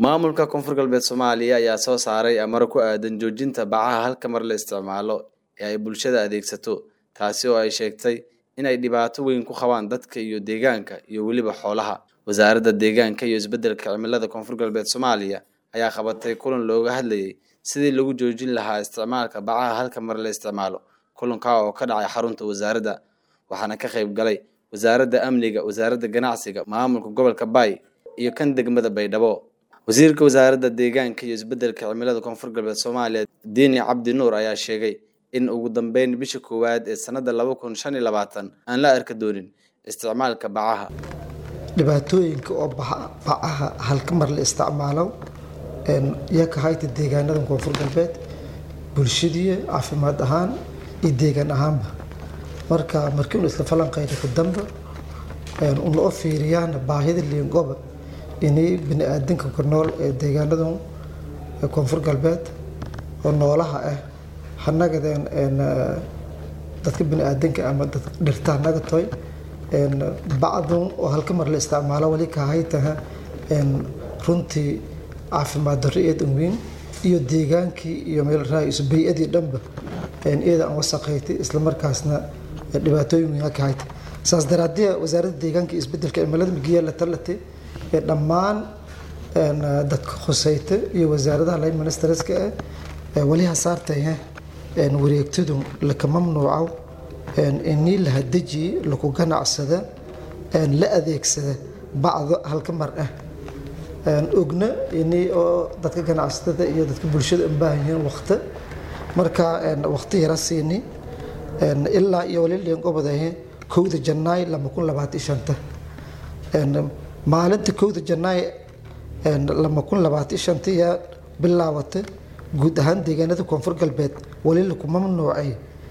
Maamulka Koonfur Galbeed Soomaaliya ayaa soo saaray amar ku aadan joojinta bacaha halka mar la isticmaalo ee ay bulshada adeegsato taasi oo ay sheegtay in ay dhibaato weyn ku qabaan dadka iyo deegaanka iyo waliba xoolaha. Wasaaradda Deegaanka iyo Isbeddelka Cimilada Koonfur Galbeed Soomaaliya ayaa qabatay kulan looga hadlayay sidii lagu joojin lahaa isticmaalka bacaha halka mar la isticmaalo. Kulanka oo ka dhacay xarunta wasaaradda waxaana ka qayb galay Wasaaradda Amniga, Wasaaradda Ganacsiga, Maamulka Gobolka Bay iyo kan degmada Baydhabo. Wasiirka Wasaaradda Deegaanka iyo Isbeddelka Cimilada Koonfur Galbeed Soomaaliya Diini Cabdi Nuur ayaa sheegay in ugu dambeyn bisha koowaad ee sanadda 2025 aan la arki doonin isticmaalka bacaha. dhibaatooyinka oo bacaha halka mar la isticmaalo iyaga hay'adda deegaanada Koonfur Galbeed bulshadiisa caafimaad ahaan iyo deegaan ahaanba markii uu isla falanqeeyay ku dambe loo fiiriyaan baahida liingoba inay bini'aadamka ku nool ee deegaanada Koonfur Galbeed oo noolaha ah hanagadeen dadka bini'aadamka ama dadka dhirta naga toy bacdan oo halka mar la isticmaalo wali ka hay'adaha runtii caafimaad darro ee weyn iyo deegaankii iyo meel raayis bay'adii dhanba iyada aan wasaqeeytay isla markaasna dhibaatooyin weyn ka hay'ad saas daraadii wasaaradda deegaanka iyo isbeddelka cimilada migiya la talatay dhammaan dadka khusayta iyo wasaaradaha line ministerska wali hasaartay wareegtadu la ka mamnuuco in la hadaji lagu ganacsada la adeegsada bacdo halka mar ogna inay oo dadka ganacsatada iyo dadka bulshada u baahan yihiin waqti marka waqti yar siini ilaa iyo wali gobodahay 1 Janaayo 2025 maalinta 1 Janaayo 2025 ya bilaawatay guud ahaan deegaanada Koonfur Galbeed wali lagu mamnuucay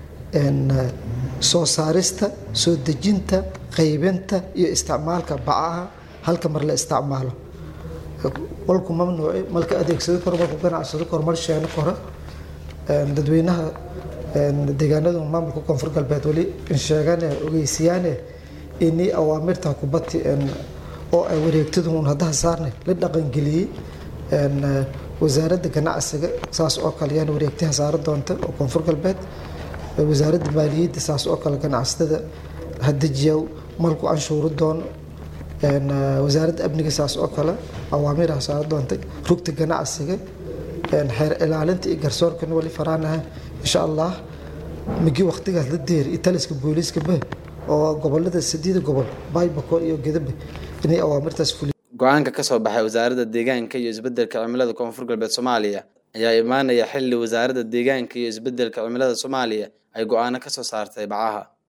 soo saarista soo dejinta qaybinta iyo isticmaalka bacaha halka mar la isticmaalo walku mamnuucay malka adeegsado kormarku ganacsado kormar sheeno kora dadweynaha deegaanada maamulka Koonfur Galbeed wali in sheegan ogeysiyaan inay awaamirta ku bati oo ay wareegtadu hadda saarnay la dhaqan galiyay wasaaradda ganacsiga saas oo kale yaan wareegtaha saar doonta oo Koonfur Galbeed wasaaradda maaliyadda saas oo kale ganacsatada hadajiyo malku anshuur doon wasaaradda amniga saas oo kale awaamir saar doonta rugta ganacsiga xeer ilaalinta iyo garsoorka wali faraanaha insha Allah migi waqtigaas la deer italiska booliska oo gobolada 8 gobol Baybako iyo Gedabe inay awaamirtaas fuliyaan. Go'aanka ka soo baxay Wasaaradda Deegaanka iyo Isbeddelka Cimilada Koonfur Galbeed Soomaaliya ayaa imaanaya xilli Wasaaradda Deegaanka iyo Isbeddelka Cimilada Soomaaliya ay go'aano ka soo saartay bacaha.